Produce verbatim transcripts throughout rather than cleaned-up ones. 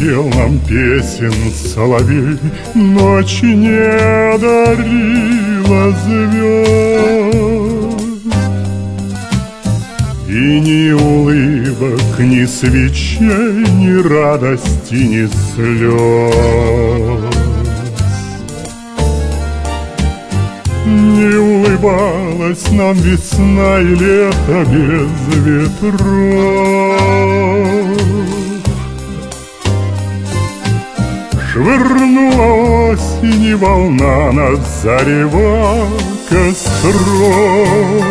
пел нам песен соловей, ночи не дарила звезд. И ни улыбок, ни свечей, ни радости, ни слез. Не улыбалась нам весна и лето без ветров. Швырнула осень и волна нас зарева костров.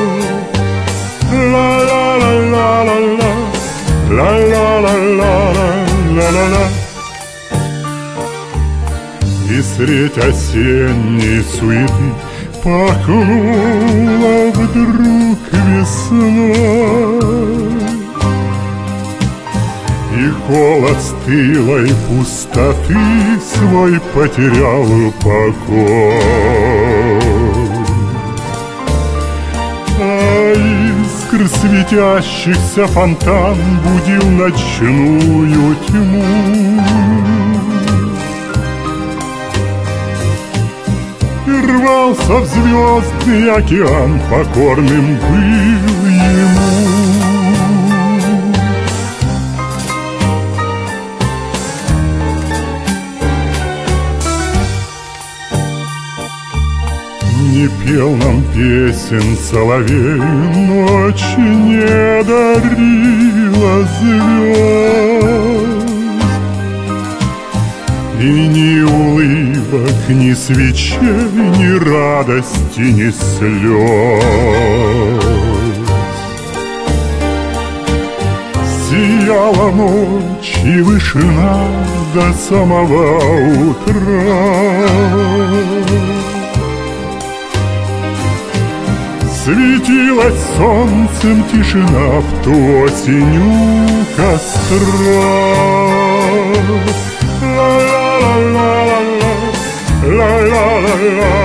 Ла-ла-ла-ла-ла-ла, ла-ла-ла-ла-ла-ла-ла. И средь осенней суеты пахнула вдруг весной. И холод стылой пустоты свой потерял покой. А искр светящихся фонтан будил ночную тьму. И рвался в звездный океан, покорным был ему. Не пел нам песен соловей, ночи не дарила звезд. И ни улыбок, ни свечей, ни радости, ни слез. Сияла ночь и вышина до самого утра. Светилась солнцем тишина в ту осенью костра. Ла-ла-ла-ла-ла, ла-ла-ла-ла.